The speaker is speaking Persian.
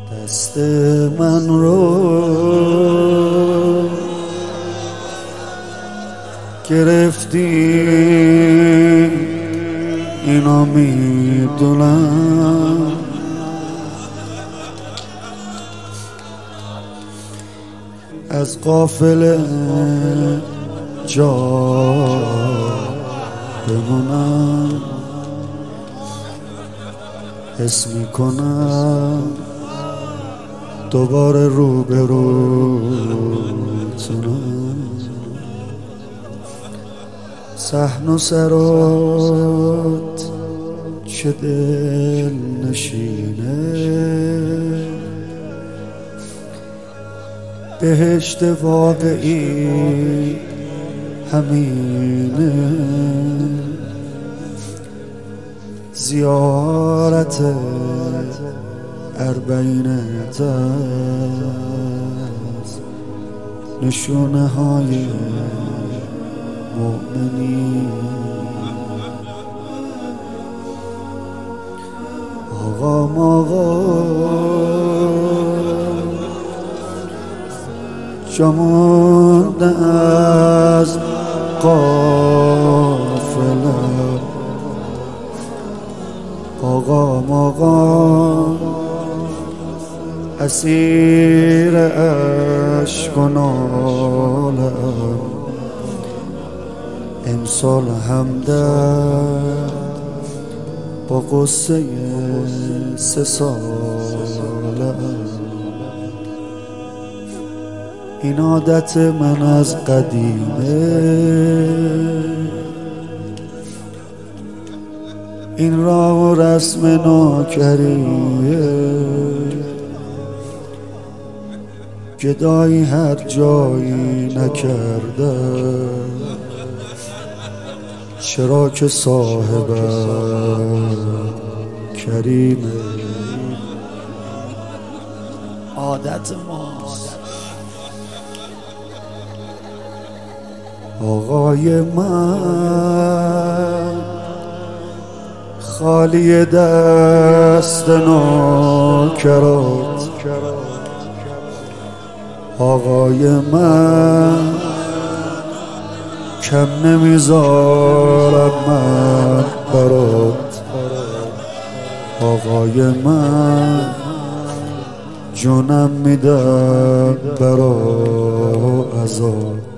دست من رو گرفتی، اینا میدونم. از قافله جا بمونم، حس میکنم دوباره روبروتونم. صحن و سرات چه دل نشینه، بهشت واقعی همینه. زیارت اربعینت از نشونه های مؤمنی. آقا جا مونده از قافله. آقا اسیر عشق و ناله‌ام، امسال همدرد با قصه 3 ساله‌ام. این عادت من از قدیمه، این راه و رسم ناکریه. گدایی هر جایی نکرده، چرا که صاحب کریمه. عادت ماست آقای من، خالی دست نوکرات. آقای من کم نمیذارم من برات. آقای من جونم میدم برا عذاب.